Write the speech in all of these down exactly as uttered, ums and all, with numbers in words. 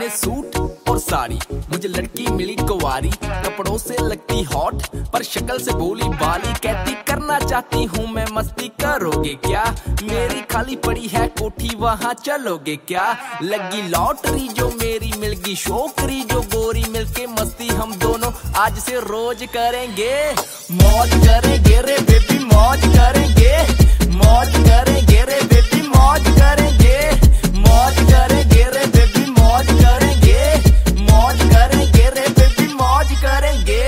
में सूट और साड़ी, मुझे लड़की मिली कुंवारी, कपड़ों से लगती हॉट पर शक्ल से भोली भाली। कहती करना चाहती हूँ मैं मस्ती, करोगे क्या? मेरी खाली पड़ी है कोठी, वहाँ चलोगे क्या? लगी लॉटरी जो मेरी मिल गई छोकरी, जो गोरी मिलके मस्ती हम दोनों आज से रोज करेंगे। मौज करेंगे रे बेबी, मौज करेंगे, मौज करेंगे रे बेबी, मौज करेंगे, मौज करेंगे रे बेबी, मौज करेंगे, मौज करेंगे रे बेबी, मौज करेंगे।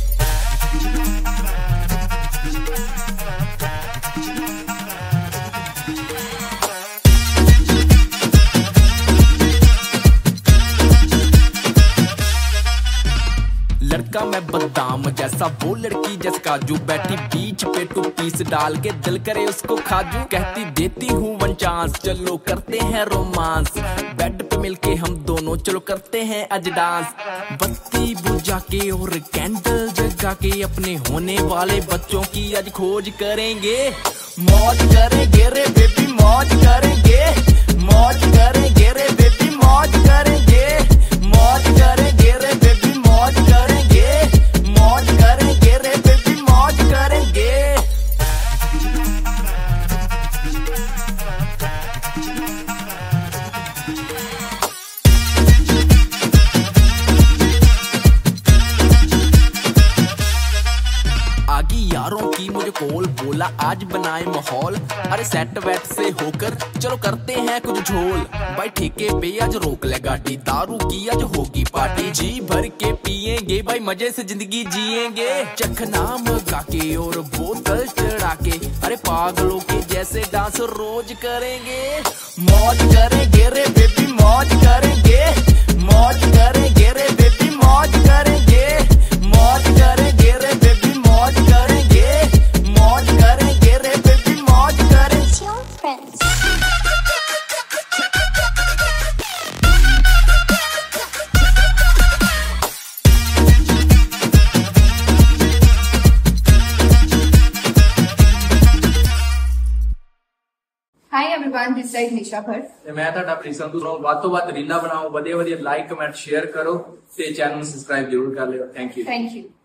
लड़का मैं बादाम जैसा, वो लड़की जैसे काजू, बैठी बीच पे टू पीस डाल के दिल करे उसको खाजू। कहती देती हूँ वन चांस, चलो करते हैं रोमांस, बेड पे मिलके हम दोनों चलो करते हैं आज डांस। बत्ती बुझा के और कैंडल जगा के अपने होने वाले बच्चों की आज खोज करेंगे। मौज करेंगे रे बेबी, मौज करेंगे, मौज करेंगे रे बेबी, मौज करेंगे, मौज करेंगे रे बेबी, मौज करेंगे, मौज करेंगे रे बेबी, मौज करेंगे। आगी यारों की मुझे कॉल, बोला आज बनाए माहौल, अरे सेट वेट से होकर चलो करते हैं कुछ झोल। भाई ठेके पे आज रोक ले गाड़ी, दारू की आज होगी पार्टी, जी भर के पिएंगे भाई मजे से जिंदगी जिएंगे। चखना मगा के और बोतल चढ़ा के, अरे पागलों के जैसे डांस रोज करेंगे। मौज करेंगे रे बेबी, मौज करेंगे, मौज करेंगे रे बेबी, मौज करेंगे, मौज करेंगे रे बेबी, मौज करेंगे, मौज करेंगे रे बेबी, मौज करेंगे। Hi everyone, this is Nisha Bhatt ਤੇ ਮੈਂ ਤੁਹਾਡਾ ਪ੍ਰੀਤ ਸੰਧੂ ਰੋਂ। ਵੱਧ ਤੋਂ ਵੱਧ ਰੀਲਾਂ ਬਣਾਓ, ਵਧੀਆ ਵਧੀਆ ਲਾਈਕ ਕਮੈਂਟ ਸ਼ੇਅਰ ਕਰੋ ਤੇ ਚੈਨਲ ਨੂੰ ਸਬਸਕ੍ਰਾਈਬ ਜ਼ਰੂਰ ਕਰ ਲਿਓ। Thank you thank you.